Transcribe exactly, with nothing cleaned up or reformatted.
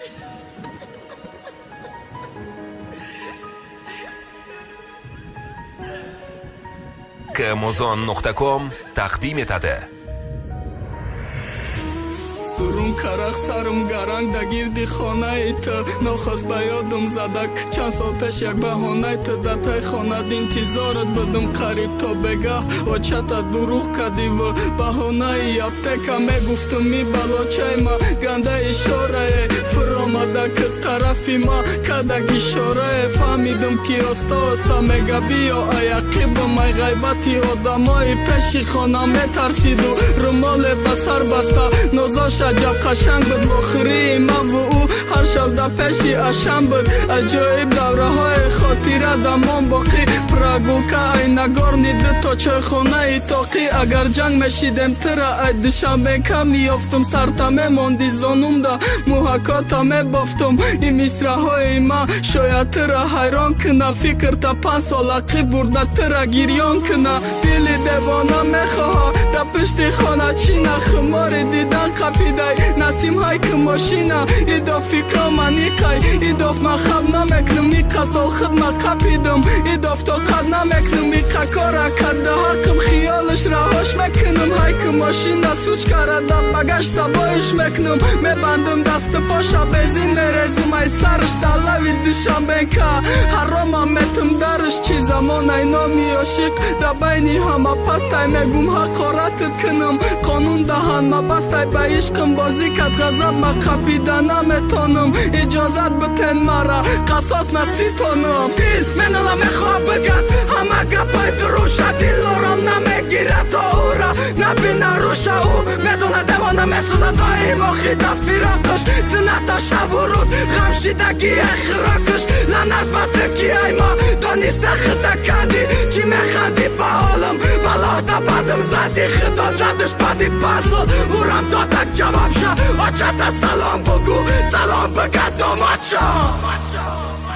کموزون نقطه کام تقدیم etadi. Гурун карах сарум гаранг да гирди хонаи ту нохост ба ёдум задак чанд сол пеш як баҳонаи ту да таи хонад интизорат будум қариб то бегаҳ очата дурӯғ кади ву баҳонаи аптека мегуфтум ми балочаи ма ганда ишорае фуромада ки тарафи ма кадаг ишорае фаҳмидум ки оста оста мега биё аяқибум ай ғайбати одамои пеши хона метарсиду румоле ба сар баста нозош аҷаб қашанг буд вохирии ман ву ӯ ҳар шаб да пеши ашам буд аҷоиб давраҳои хотира дамон боқӣ прагулка айнагорни ду то чойхонаи тоқӣ агар ҷанг мешидем тира ай душанбенка меёфтум сарта мемонди зонумда муҳакота мебофтум ин мисраҳои ман шояд тира ҳайрон кина фикрта панҷ солақӣ бурда тира гирён кина дили девона мехоҳа да пишти хона чина хумори дидан қапидай насимҳай ки мошина идо фикро маникай идоф ман хаб намекнум иқа сол хидма қапидум идоф тоқат намекнум иқа кора кадда ҳаққим хиёлиш раҳош мекунум ҳай ки мошина суч карада багаж сабоиш мекунум мебандум дасту поша безин мерезум ай сарш далави душанбенка ҳарома метум дарш чи замонай номи ошиқ да байни ҳама пастай мегум ҳақоратит кунум қонун даҳан ма бастай ба ишқим бозӣ кад ғазаб ма қапида наметонум иҷозат битен мара қасос наситонум дил менала мехоҳам бигад ҳама гапай дуруша дил ором намегирад то ӯра набина руша ӯ медона девона месӯза доимо хида фироқаш зината шаву рӯз ғамшидаги хирокаш ланат ба ту ки ай ма дониста хида кади чӣ механди ба ҳолам валода бадим зади хида задиш бади пазл ӯрам додак ҷаваб ша очата салом бугу салом бигад домадша